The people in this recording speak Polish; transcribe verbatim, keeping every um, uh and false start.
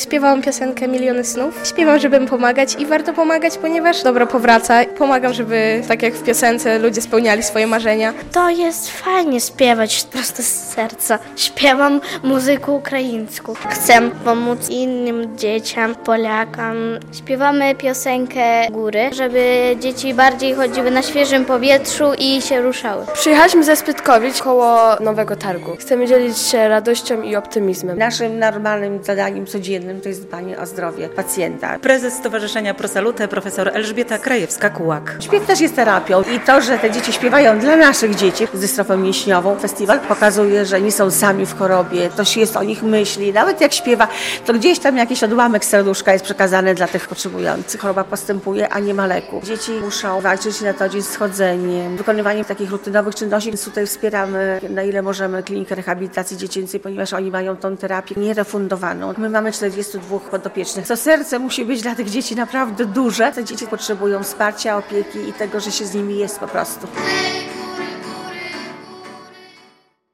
Śpiewałam piosenkę Miliony snów. Śpiewam, żeby pomagać i warto pomagać, ponieważ dobro powraca. Pomagam, żeby tak jak w piosence ludzie spełniali swoje marzenia. To jest fajnie śpiewać prosto z serca. Śpiewam muzykę ukraińską. Chcę pomóc innym dzieciom, Polakom. Śpiewamy piosenkę Góry, żeby dzieci bardziej chodziły na świeżym powietrzu i się ruszały. Przyjechaliśmy ze Spytkowic koło Nowego Targu. Chcemy dzielić się radością i optymizmem. Naszym normalnym zadaniem codziennym to jest dbanie o zdrowie pacjenta. Prezes Stowarzyszenia Prosalute, profesor Elżbieta Krajewska-Kułak. Śpiew też jest terapią i to, że te dzieci śpiewają dla naszych dzieci z dystrofą mięśniową, festiwal pokazuje, że nie są sami w chorobie, ktoś jest o nich myśli. Nawet jak śpiewa, to gdzieś tam jakiś odłamek serduszka jest przekazany dla tych potrzebujących. Choroba postępuje, a nie ma leku. Dzieci muszą walczyć na co dzień z chodzeniem, wykonywaniem takich rutynowych czynności, więc tutaj wspieramy na ile możemy klinikę rehabilitacji dziecięcej, ponieważ oni mają tą terapię nierefundowaną. My mamy czterdziestu dwóch podopiecznych. To serce musi być dla tych dzieci naprawdę duże. Te dzieci potrzebują wsparcia, opieki i tego, że się z nimi jest po prostu.